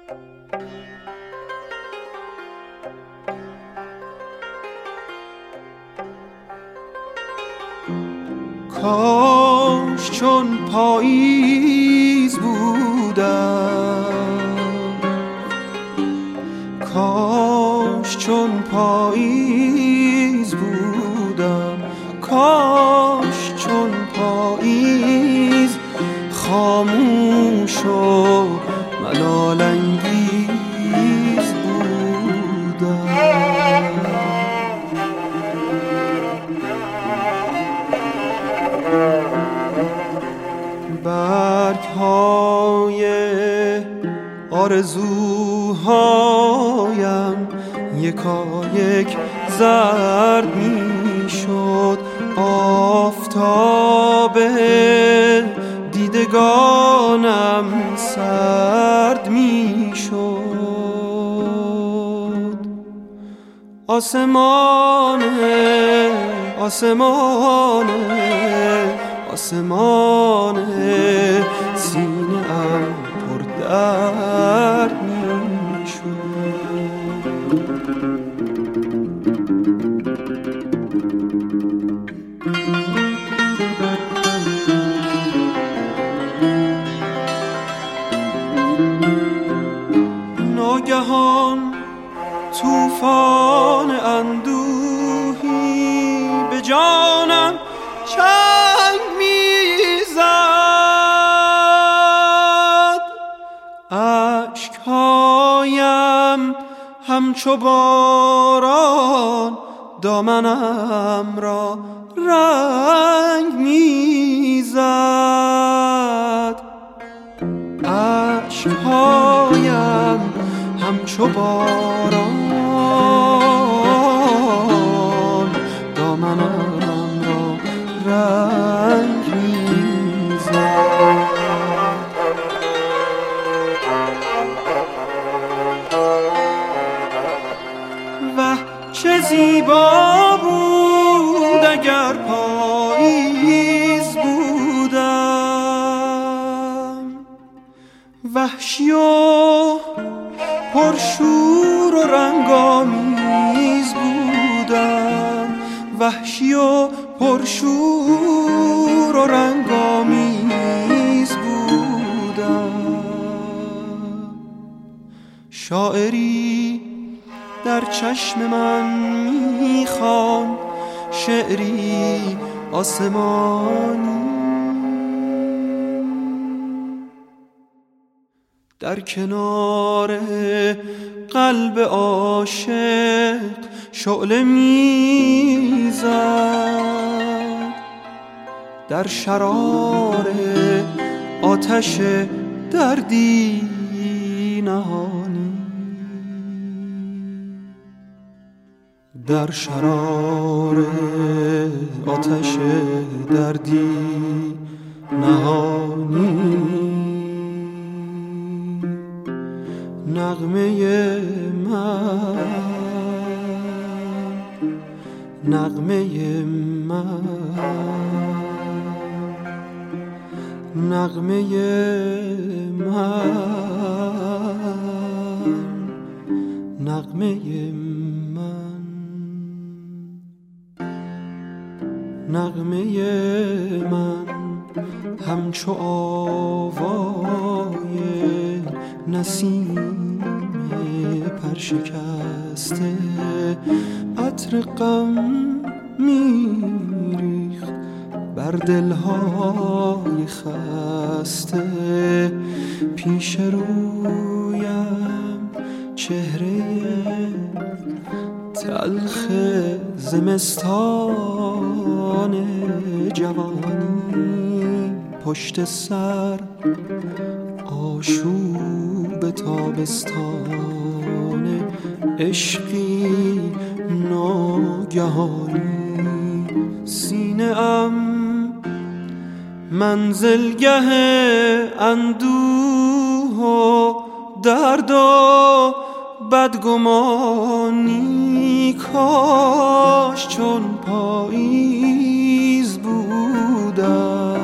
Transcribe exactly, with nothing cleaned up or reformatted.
کاش چون پاییز بودم، کاش چون پاییز بودم، کاش چون پاییز خاموش و ملال انگیز بودم. برگ های آرزوهایم یکا یک زرد می شد، آفتاب دیدگانم سرد می شد. آسمانه آسمانه آسمانه سینه ام پر درد می شد. ناگهان طوفان اندوهی به جانم چنگ میزد، اشکهایم همچو باران دامنم را رنگ میزد، اشکهایم همچو باران دامنم را رنگ میزد. و چه زیبا بود اگر پاییز بودم، وحشی و پرشور و رنگامیز بودم، وحشی و پرشور و رنگامیز بودم. شاعری در چشم من میخواند، شعری آسمانی در کنار قلب عاشق شعله میزد، در شرار آتش دردی نهانی، در شرار آتش دردی نهانی. نغمه من نغمه من نغمه من نغمه من نغمه من همچو آوای نسیم پرشکسته، عطر غم میریخت بر دلهای خسته. پیش رویم چهره تلخ زمستان جوانی، پشت سر آشوب تابستان عشقی ناگهانی. سینه ام منزلگه اندوه و درد و بدگمانی، کاش چون پاییز بودم،